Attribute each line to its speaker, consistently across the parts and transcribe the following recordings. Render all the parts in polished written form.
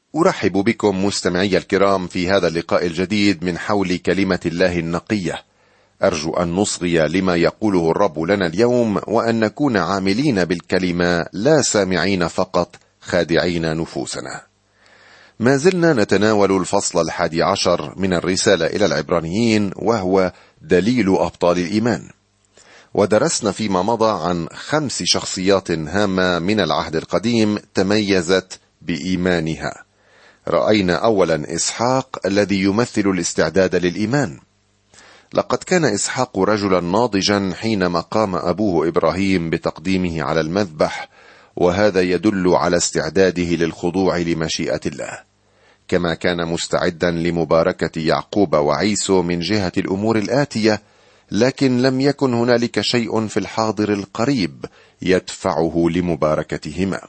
Speaker 1: أرحب بكم مستمعي الكرام في هذا اللقاء الجديد من حول كلمة الله النقية. أرجو أن نصغي لما يقوله الرب لنا اليوم، وأن نكون عاملين بالكلمة لا سامعين فقط خادعين نفوسنا. ما زلنا نتناول الفصل 11 من الرسالة إلى العبرانيين، وهو دليل أبطال الإيمان. ودرسنا فيما مضى عن 5 شخصيات هامة من العهد القديم تميزت بإيمانها. رأينا أولا إسحاق الذي يمثل الاستعداد للإيمان. لقد كان إسحاق رجلا ناضجا حينما قام أبوه إبراهيم بتقديمه على المذبح، وهذا يدل على استعداده للخضوع لمشيئة الله، كما كان مستعدا لمباركة يعقوب وعيسو من جهة الأمور الآتية، لكن لم يكن هنالك شيء في الحاضر القريب يدفعه لمباركتهما.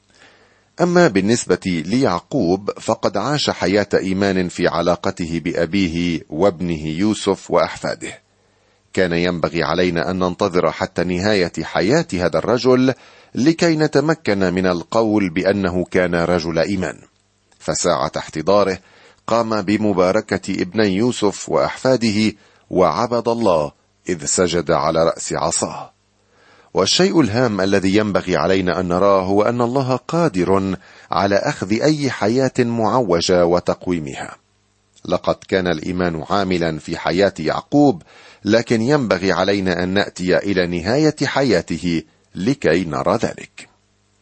Speaker 1: أما بالنسبة ليعقوب فقد عاش حياة إيمان في علاقته بأبيه وابنه يوسف وأحفاده. كان ينبغي علينا أن ننتظر حتى نهاية حياة هذا الرجل لكي نتمكن من القول بأنه كان رجل إيمان. فساعة احتضاره قام بمباركة ابني يوسف وأحفاده، وعبد الله إذ سجد على رأس عصاه. والشيء الهام الذي ينبغي علينا أن نراه هو أن الله قادر على أخذ أي حياة معوجة وتقويمها. لقد كان الإيمان عاملا في حياة يعقوب، لكن ينبغي علينا أن نأتي إلى نهاية حياته لكي نرى ذلك.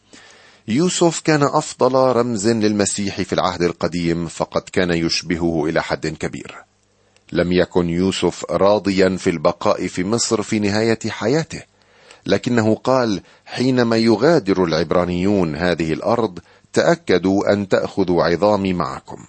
Speaker 1: يوسف كان أفضل رمز للمسيح في العهد القديم، فقد كان يشبهه إلى حد كبير. لم يكن يوسف راضيا في البقاء في مصر في نهاية حياته، لكنه قال حينما يغادر العبرانيون هذه الأرض: تأكدوا أن تأخذوا عظامي معكم.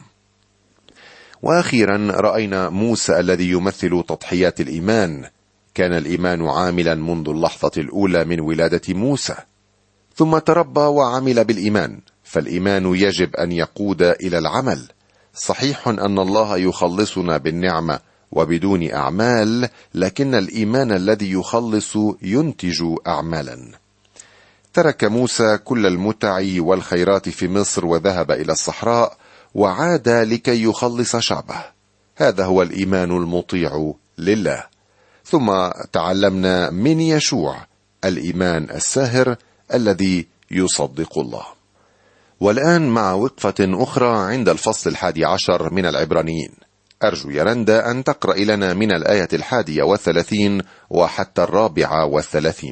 Speaker 1: وأخيرا رأينا موسى الذي يمثل تضحيات الإيمان. كان الإيمان عاملا منذ اللحظة الأولى من ولادة موسى، ثم تربى وعمل بالإيمان، فالإيمان يجب أن يقود إلى العمل. صحيح أن الله يخلصنا بالنعمة وبدون أعمال، لكن الإيمان الذي يخلص ينتج أعمالا. ترك موسى كل المتع والخيرات في مصر وذهب إلى الصحراء، وعاد لكي يخلص شعبه. هذا هو الإيمان المطيع لله. ثم تعلمنا من يشوع الإيمان الساهر الذي يصدق الله. والآن مع وقفة أخرى عند الفصل 11 من العبرانيين، أرجو يا رندا أن تقرأ لنا من الآية 31 وحتى 34.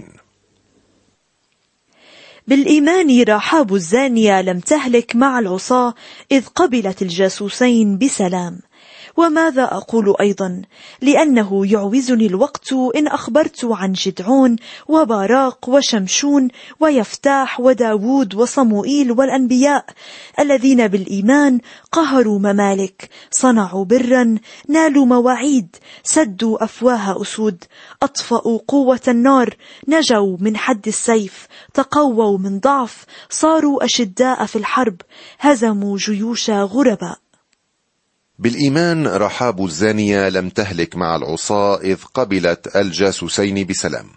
Speaker 2: بالإيمان رحاب الزانية لم تهلك مع العصاة إذ قبلت الجاسوسين بسلام. وماذا أقول أيضا؟ لأنه يعوزني الوقت إن أخبرت عن جدعون وباراق وشمشون ويفتاح وداود وصموئيل والأنبياء، الذين بالإيمان قهروا ممالك، صنعوا برا، نالوا مواعيد، سدوا أفواه أسود، أطفأوا قوة النار، نجوا من حد السيف، تقووا من ضعف، صاروا أشداء في الحرب، هزموا جيوش غرباء.
Speaker 1: بالإيمان رحاب الزانية لم تهلك مع العصاة إذ قبلت الجاسوسين بسلام.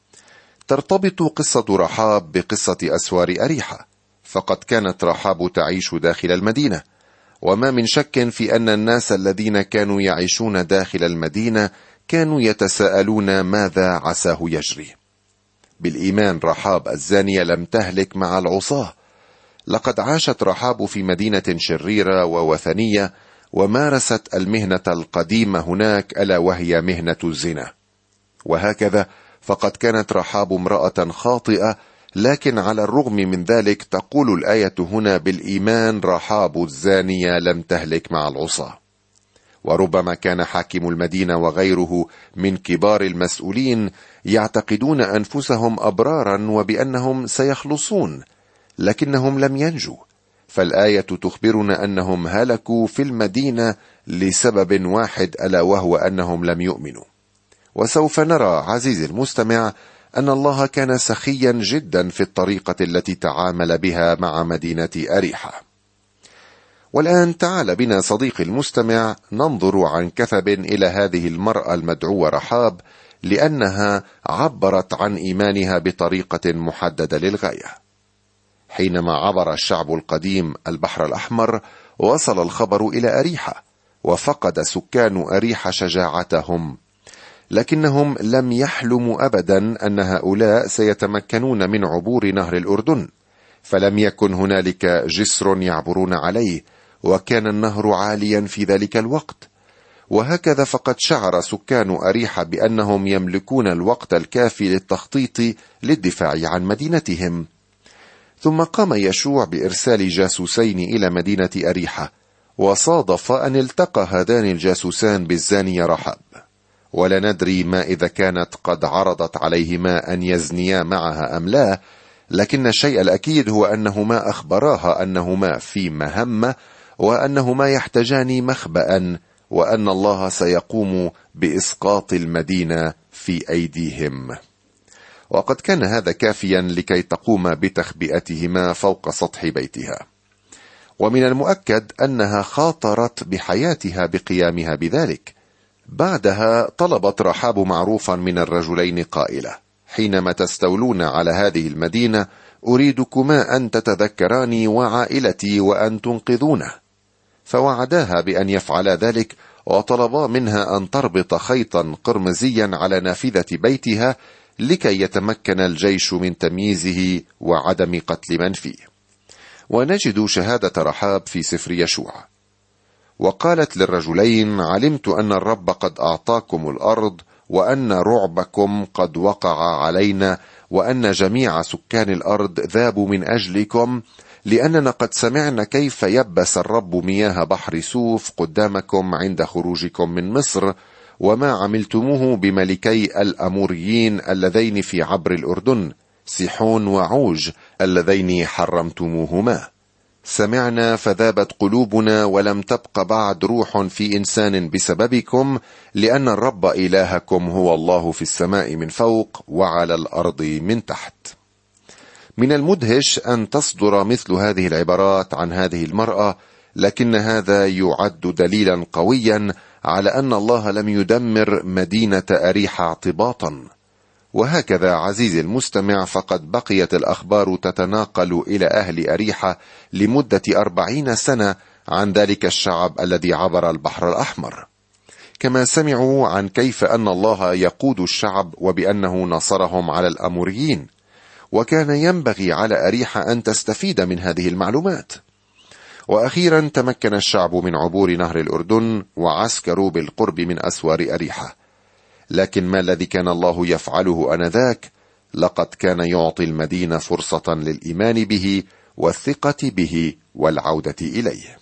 Speaker 1: ترتبط قصة رحاب بقصة أسوار أريحة، فقد كانت رحاب تعيش داخل المدينة، وما من شك في أن الناس الذين كانوا يعيشون داخل المدينة كانوا يتساءلون ماذا عساه يجري. بالإيمان رحاب الزانية لم تهلك مع العصاة. لقد عاشت رحاب في مدينة شريرة ووثنية، ومارست المهنة القديمة هناك، ألا وهي مهنة الزنا. وهكذا فقد كانت رحاب امرأة خاطئة، لكن على الرغم من ذلك تقول الآية هنا: بالإيمان رحاب الزانية لم تهلك مع العصاة. وربما كان حاكم المدينة وغيره من كبار المسؤولين يعتقدون أنفسهم أبرارا وبأنهم سيخلصون، لكنهم لم ينجوا. فالآية تخبرنا أنهم هلكوا في المدينة لسبب واحد، ألا وهو أنهم لم يؤمنوا. وسوف نرى عزيزي المستمع أن الله كان سخيا جدا في الطريقة التي تعامل بها مع مدينة أريحة. والآن تعال بنا صديقي المستمع ننظر عن كثب إلى هذه المرأة المدعوة رحاب، لأنها عبرت عن إيمانها بطريقة محددة للغاية. حينما عبر الشعب القديم البحر الأحمر وصل الخبر إلى أريحة، وفقد سكان أريحة شجاعتهم، لكنهم لم يحلموا أبدا أن هؤلاء سيتمكنون من عبور نهر الأردن، فلم يكن هنالك جسر يعبرون عليه، وكان النهر عاليا في ذلك الوقت. وهكذا فقد شعر سكان أريحة بأنهم يملكون الوقت الكافي للتخطيط للدفاع عن مدينتهم. ثم قام يشوع بإرسال جاسوسين إلى مدينة أريحة، وصادف أن التقى هذان الجاسوسان بالزانية رحاب، ولا ندري ما إذا كانت قد عرضت عليهما أن يزنيا معها أم لا، لكن الشيء الأكيد هو أنهما أخبراها أنهما في مهمة، وأنهما يحتاجان مخبأ، وأن الله سيقوم بإسقاط المدينة في أيديهم. وقد كان هذا كافيا لكي تقوم بتخبئتهما فوق سطح بيتها. ومن المؤكد أنها خاطرت بحياتها بقيامها بذلك. بعدها طلبت رحاب معروفا من الرجلين قائلة: حينما تستولون على هذه المدينة أريدكما أن تتذكراني وعائلتي وأن تنقذونه. فوعداها بأن يفعلا ذلك، وطلبا منها أن تربط خيطا قرمزيا على نافذة بيتها لكي يتمكن الجيش من تمييزه وعدم قتل من فيه. ونجد شهادة رحاب في سفر يشوع. وقالت للرجلين: علمت أن الرب قد أعطاكم الأرض، وأن رعبكم قد وقع علينا، وأن جميع سكان الأرض ذابوا من أجلكم، لأننا قد سمعنا كيف يبس الرب مياه بحر سوف قدامكم عند خروجكم من مصر، وما عملتموه بملكي الأموريين اللذين في عبر الأردن، سيحون وعوج اللذين حرمتموهما. سمعنا فذابت قلوبنا، ولم تبق بعد روح في إنسان بسببكم، لأن الرب إلهكم هو الله في السماء من فوق وعلى الأرض من تحت. من المدهش أن تصدر مثل هذه العبارات عن هذه المرأة، لكن هذا يعد دليلا قويا على أن الله لم يدمر مدينة أريحة اعتباطا. وهكذا عزيزي المستمع، فقد بقيت الأخبار تتناقل إلى أهل أريحة لمدة 40 سنة عن ذلك الشعب الذي عبر البحر الأحمر، كما سمعوا عن كيف أن الله يقود الشعب وبأنه نصرهم على الأموريين. وكان ينبغي على أريحة أن تستفيد من هذه المعلومات. وأخيرا تمكن الشعب من عبور نهر الأردن، وعسكروا بالقرب من أسوار أريحة. لكن ما الذي كان الله يفعله آنذاك؟ لقد كان يعطي المدينة فرصة للإيمان به والثقة به والعودة إليه.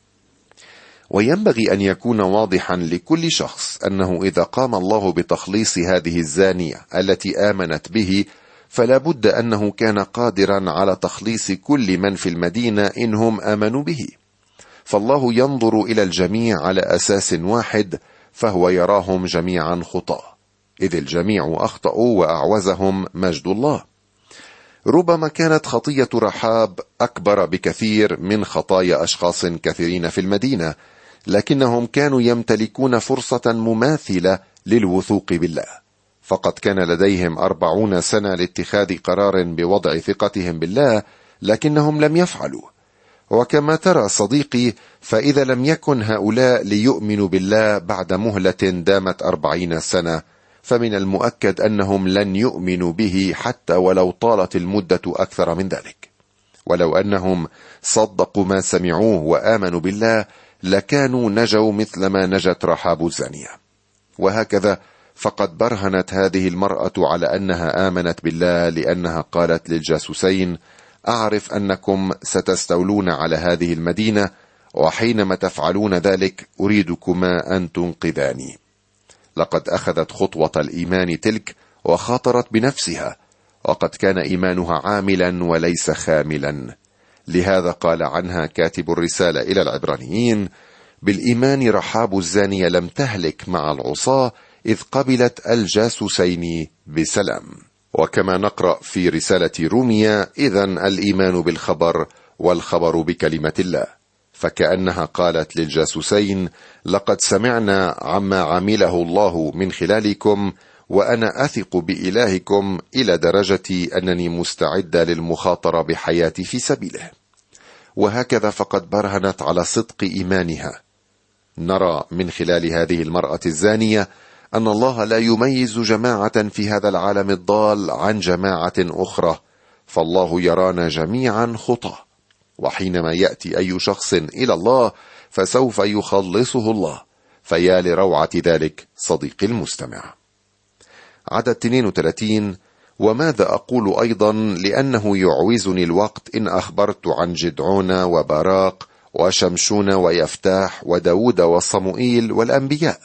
Speaker 1: وينبغي أن يكون واضحا لكل شخص أنه إذا قام الله بتخليص هذه الزانية التي آمنت به، فلا بد أنه كان قادرا على تخليص كل من في المدينة إنهم آمنوا به. فالله ينظر إلى الجميع على أساس واحد، فهو يراهم جميعا خطاة، إذ الجميع أخطأوا وأعوزهم مجد الله. ربما كانت خطية رحاب أكبر بكثير من خطايا أشخاص كثيرين في المدينة، لكنهم كانوا يمتلكون فرصة مماثلة للوثوق بالله. فقد كان لديهم 40 سنة لاتخاذ قرار بوضع ثقتهم بالله، لكنهم لم يفعلوا. وكما ترى صديقي، فإذا لم يكن هؤلاء ليؤمنوا بالله بعد مهلة دامت 40 سنة، فمن المؤكد أنهم لن يؤمنوا به حتى ولو طالت المدة أكثر من ذلك. ولو أنهم صدقوا ما سمعوه وآمنوا بالله، لكانوا نجوا مثل ما نجت رحاب الزانية. وهكذا فقد برهنت هذه المرأة على أنها آمنت بالله، لأنها قالت للجاسوسين: أعرف أنكم ستستولون على هذه المدينة، وحينما تفعلون ذلك أريدكما أن تنقذاني. لقد أخذت خطوة الإيمان تلك وخاطرت بنفسها، وقد كان إيمانها عاملا وليس خاملا. لهذا قال عنها كاتب الرسالة إلى العبرانيين: بالإيمان رحاب الزانية لم تهلك مع العصاة، إذ قبلت الجاسوسين بسلام. وكما نقرأ في رسالة روميا: إذن الإيمان بالخبر، والخبر بكلمة الله. فكأنها قالت للجاسوسين: لقد سمعنا عما عمله الله من خلالكم، وأنا أثق بإلهكم إلى درجة أنني مستعد للمخاطرة بحياتي في سبيله. وهكذا فقد برهنت على صدق إيمانها. نرى من خلال هذه المرأة الزانية أن الله لا يميز جماعة في هذا العالم الضال عن جماعة أخرى، فالله يرانا جميعا خطى، وحينما يأتي أي شخص إلى الله فسوف يخلصه الله. فيا لروعة ذلك صديقي المستمع. عدد 32: وماذا أقول أيضا لأنه يعوزني الوقت إن أخبرت عن جدعون وبراق وشمشون ويفتاح وداود وصموئيل والأنبياء.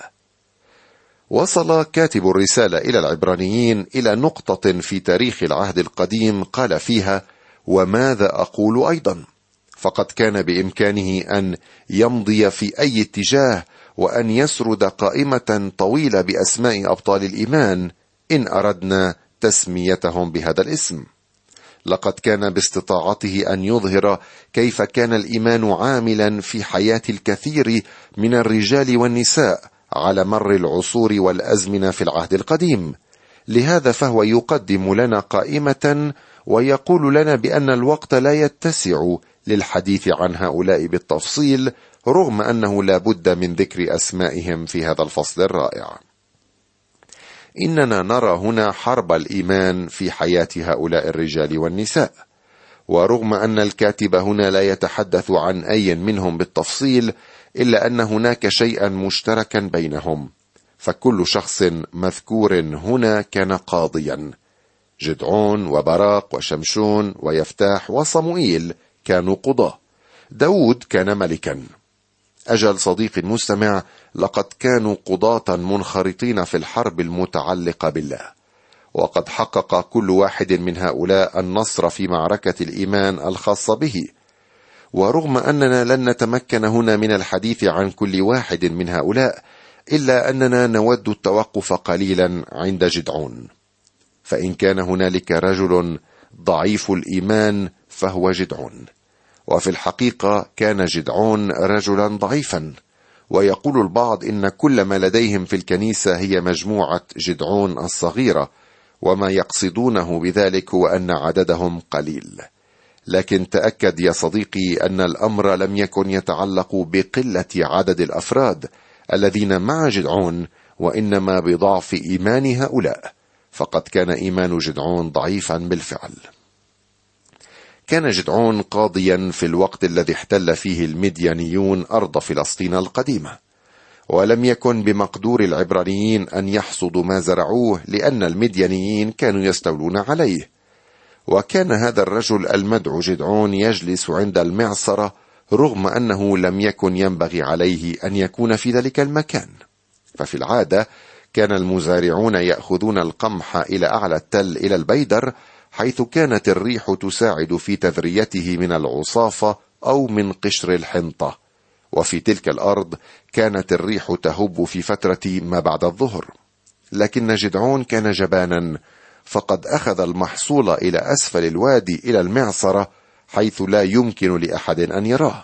Speaker 1: وصل كاتب الرسالة إلى العبرانيين إلى نقطة في تاريخ العهد القديم قال فيها: وماذا أقول أيضا؟ فقد كان بإمكانه أن يمضي في أي اتجاه وأن يسرد قائمة طويلة بأسماء أبطال الإيمان إن أردنا تسميتهم بهذا الاسم. لقد كان باستطاعته أن يظهر كيف كان الإيمان عاملا في حياة الكثير من الرجال والنساء على مر العصور والأزمنة في العهد القديم. لهذا فهو يقدم لنا قائمة ويقول لنا بأن الوقت لا يتسع للحديث عن هؤلاء بالتفصيل، رغم أنه لا بد من ذكر أسمائهم في هذا الفصل الرائع. إننا نرى هنا حرب الإيمان في حياة هؤلاء الرجال والنساء، ورغم أن الكاتب هنا لا يتحدث عن أي منهم بالتفصيل، إلا أن هناك شيئا مشتركا بينهم، فكل شخص مذكور هنا كان قاضيا. جدعون وبراق وشمشون ويفتاح وصموئيل كانوا قضاة. داود كان ملكا. أجل صديقي المستمع، لقد كانوا قضاة منخرطين في الحرب المتعلقة بالله، وقد حقق كل واحد من هؤلاء النصر في معركة الإيمان الخاصة به. ورغم أننا لن نتمكن هنا من الحديث عن كل واحد من هؤلاء، إلا أننا نود التوقف قليلا عند جدعون. فإن كان هنالك رجل ضعيف الإيمان فهو جدعون، وفي الحقيقة كان جدعون رجلا ضعيفا. ويقول البعض إن كل ما لديهم في الكنيسة هي مجموعة جدعون الصغيرة، وما يقصدونه بذلك هو أن عددهم قليل. لكن تأكد يا صديقي أن الأمر لم يكن يتعلق بقلة عدد الأفراد الذين مع جدعون، وإنما بضعف إيمان هؤلاء، فقد كان إيمان جدعون ضعيفا بالفعل. كان جدعون قاضيا في الوقت الذي احتل فيه المديانيون أرض فلسطين القديمة، ولم يكن بمقدور العبرانيين أن يحصدوا ما زرعوه، لأن المديانيين كانوا يستولون عليه. وكان هذا الرجل المدعو جدعون يجلس عند المعصرة، رغم أنه لم يكن ينبغي عليه أن يكون في ذلك المكان. ففي العادة كان المزارعون يأخذون القمح إلى أعلى التل إلى البيدر، حيث كانت الريح تساعد في تذريته من العصافة أو من قشر الحنطة. وفي تلك الأرض كانت الريح تهب في فترة ما بعد الظهر. لكن جدعون كان جبانا، فقد أخذ المحصول إلى أسفل الوادي إلى المعصرة، حيث لا يمكن لأحد أن يراه.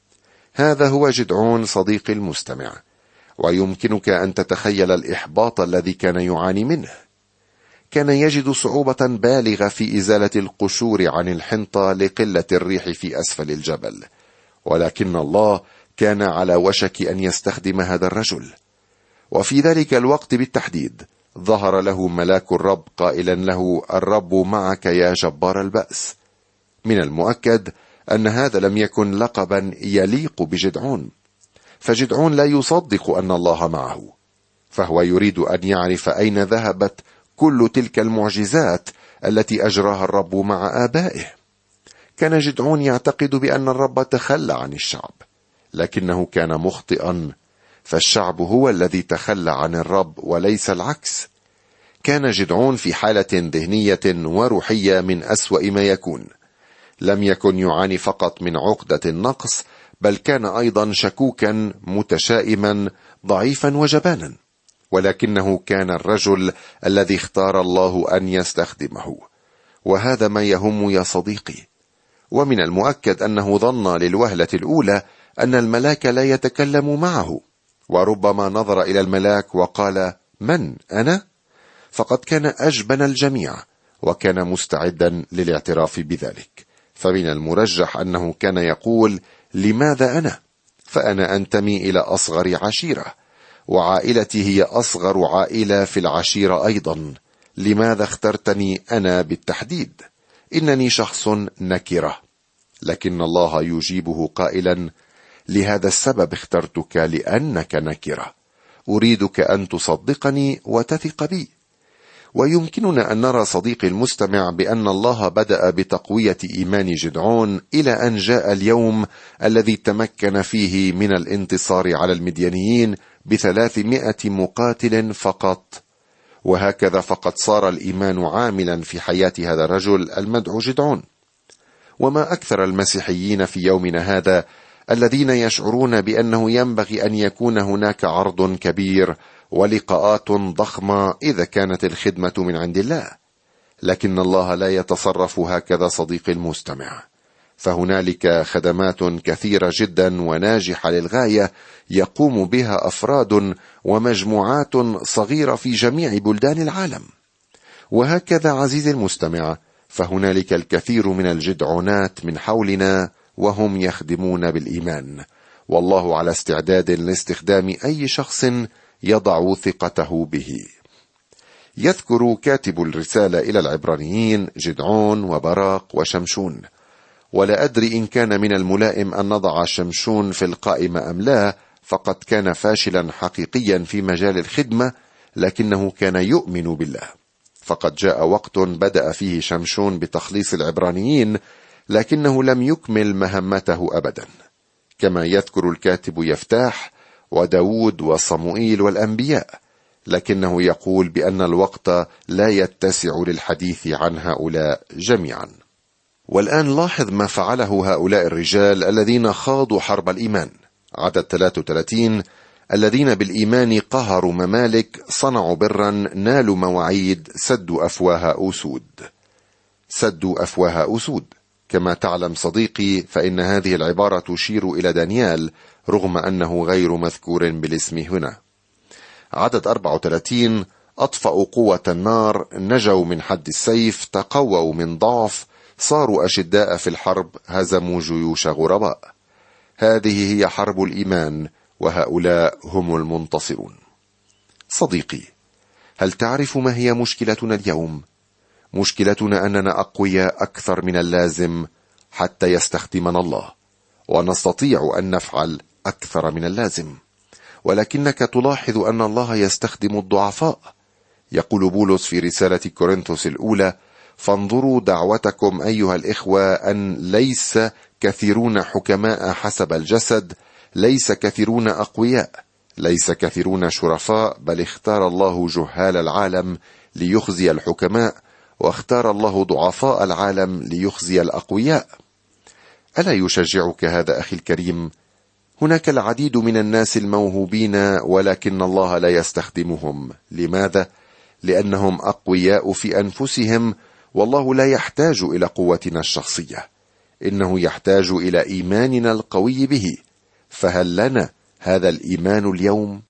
Speaker 1: هذا هو جدعون صديقي المستمع، ويمكنك أن تتخيل الإحباط الذي كان يعاني منه. كان يجد صعوبة بالغة في إزالة القشور عن الحنطة لقلة الريح في أسفل الجبل، ولكن الله كان على وشك أن يستخدم هذا الرجل. وفي ذلك الوقت بالتحديد ظهر له ملاك الرب قائلا له: الرب معك يا جبار البأس. من المؤكد أن هذا لم يكن لقبا يليق بجدعون، فجدعون لا يصدق أن الله معه، فهو يريد أن يعرف أين ذهبت كل تلك المعجزات التي أجراها الرب مع آبائه. كان جدعون يعتقد بأن الرب تخلى عن الشعب، لكنه كان مخطئا، فالشعب هو الذي تخلى عن الرب وليس العكس. كان جدعون في حالة ذهنية وروحية من أسوأ ما يكون. لم يكن يعاني فقط من عقدة النقص، بل كان أيضا شكوكا متشائما ضعيفا وجبانا، ولكنه كان الرجل الذي اختار الله أن يستخدمه. وهذا ما يهم يا صديقي. ومن المؤكد أنه ظن للوهلة الأولى أن الملاك لا يتكلم معه، وربما نظر إلى الملاك وقال: من أنا؟ فقد كان أجبن الجميع وكان مستعدا للاعتراف بذلك، فمن المرجح أنه كان يقول: لماذا أنا؟ فأنا أنتمي إلى أصغر عشيرة، وعائلتي هي أصغر عائلة في العشيرة أيضا. لماذا اخترتني أنا بالتحديد؟ إنني شخص نكرة. لكن الله يجيبه قائلا: لهذا السبب اخترتك، لأنك نكرة، أريدك أن تصدقني وتثق بي. ويمكننا أن نرى صديقي المستمع بأن الله بدأ بتقوية إيمان جدعون إلى أن جاء اليوم الذي تمكن فيه من الانتصار على المديانيين ب300 مقاتل فقط. وهكذا فقد صار الإيمان عاملا في حياة هذا الرجل المدعو جدعون. وما أكثر المسيحيين في يومنا هذا الذين يشعرون بأنه ينبغي أن يكون هناك عرض كبير ولقاءات ضخمة إذا كانت الخدمة من عند الله. لكن الله لا يتصرف هكذا صديقي المستمع، فهنالك خدمات كثيرة جدا وناجحة للغاية يقوم بها أفراد ومجموعات صغيرة في جميع بلدان العالم. وهكذا عزيزي المستمع، فهنالك الكثير من الجدعونات من حولنا وهم يخدمون بالإيمان، والله على استعداد لاستخدام أي شخص يضع ثقته به. يذكر كاتب الرسالة إلى العبرانيين جدعون وبراق وشمشون، ولا أدري إن كان من الملائم أن نضع شمشون في القائمة أم لا، فقد كان فاشلا حقيقيا في مجال الخدمة، لكنه كان يؤمن بالله. فقد جاء وقت بدأ فيه شمشون بتخليص العبرانيين، لكنه لم يكمل مهمته أبدا. كما يذكر الكاتب يفتاح وداود وصموئيل والأنبياء، لكنه يقول بأن الوقت لا يتسع للحديث عن هؤلاء جميعا. والآن لاحظ ما فعله هؤلاء الرجال الذين خاضوا حرب الإيمان. عدد 33: الذين بالإيمان قهروا ممالك، صنعوا برا، نالوا مواعيد، سدوا أفواه أسود. سدوا أفواه أسود. كما تعلم صديقي فإن هذه العبارة تشير إلى دانيال رغم أنه غير مذكور بالاسم هنا. عدد 34: أطفأوا قوة النار، نجوا من حد السيف، تقووا من ضعف، صاروا أشداء في الحرب، هزموا جيوش غرباء. هذه هي حرب الإيمان، وهؤلاء هم المنتصرون. صديقي، هل تعرف ما هي مشكلتنا اليوم؟ مشكلتنا أننا أقوياء أكثر من اللازم حتى يستخدمنا الله، ونستطيع أن نفعل أكثر من اللازم، ولكنك تلاحظ أن الله يستخدم الضعفاء. يقول بولس في رسالة كورنثوس الأولى: فانظروا دعوتكم أيها الإخوة أن ليس كثيرون حكماء حسب الجسد، ليس كثيرون أقوياء، ليس كثيرون شرفاء، بل اختار الله جهال العالم ليخزي الحكماء، واختار الله ضعفاء العالم ليخزي الأقوياء. ألا يشجعك هذا أخي الكريم؟ هناك العديد من الناس الموهوبين ولكن الله لا يستخدمهم. لماذا؟ لأنهم أقوياء في أنفسهم، والله لا يحتاج إلى قوتنا الشخصية، إنه يحتاج إلى إيماننا القوي به. فهل لنا هذا الإيمان اليوم؟